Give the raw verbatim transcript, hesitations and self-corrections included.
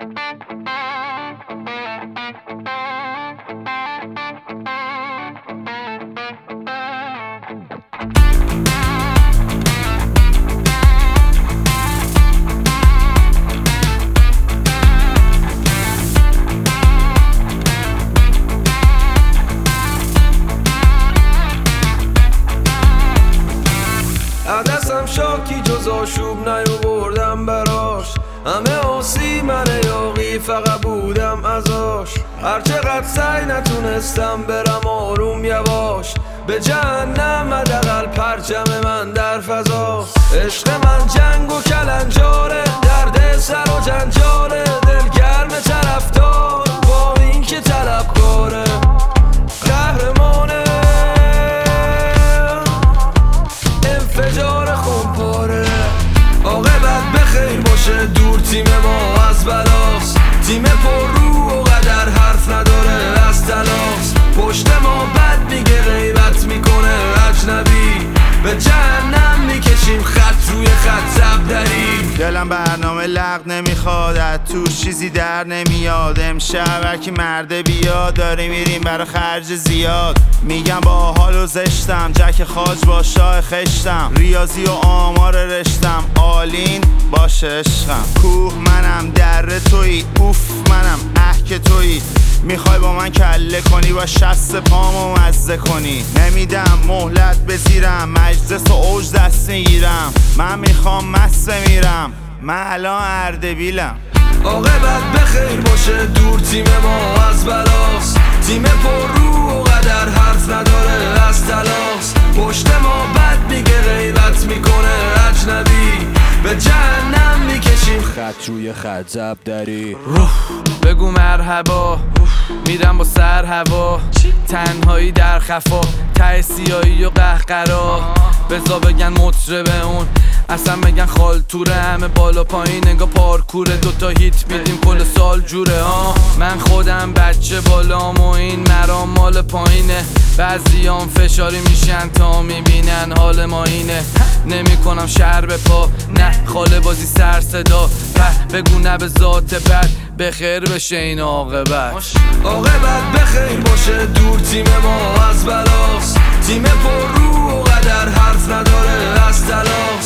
عدسم شاکی جز آشوب نیاوردم براش، همه آسی من یاقی فقط بودم ازاش. هرچقدر سعی نتونستم برم آروم یواش، به جهنم حداقل پرچم من در فضاست. عشق من جنگ و کلنجاره، درد سر و جنجاله، دلگرم طرفدار با این که طلبکاره. قهرمانه انفجار خونپاره، عاقبت بخیر باشه دور تیم ما از بلاست. تیم پر رو و قدر حرف نداره از تلاست، پشت ما بد میگه غیبت میکنه اجنبی، به جهنم میکشیم خط روی خط زبدری. دلم برنامه لغ نمیخواد، از توش چیزی در نمیاد. امشب هرکی مرده بیاد، داریم میریم برا خرج زیاد. میگم با حال و زشتم، جک خاج با شاه خشتم، ریاضی و آمار رشتم، آلین باشه عشقم. کوه منم در تویی، اوف منم اه که تویی. میخوای با من کله کنی و شست پامو مزه کنی، نمیدم مهلت بزیرم، مجلس و اوج دست میگیرم. من میخوام مسته میرم، من الان اردبیلم. عاقبت بخیر باشه دور تیم ما از بلاست، تیم پر رو و قدر حرف نداره از تلاست. پشت ما بد میگه غیبت میکنه اجنبی، به جهنم میکشیم خط روی خط زبدری. بگو مرحبا، میرم با سر هوا، تنهایی در خفا، ته سیایی و قهقرا. بزا بگن مطربه اون، اصلا بگن خالتوره، همه بالا پایین انگا پارکوره. دوتا هیت میدیم کل سال جوره ها. من خودم بچه بالام و این مرام مال پایینه، بعضیام فشاری میشن تا میبینن حال ما اینه. نمی کنم شهر به پا، نه خاله بازی سر صدا، په بگو نه به ذات بد، بخیر بشه این عاقبت. عاقبت بخیر باشه دور تیم ما از بلاست، تیم پر رو و قدر حرف نداره از تلاست.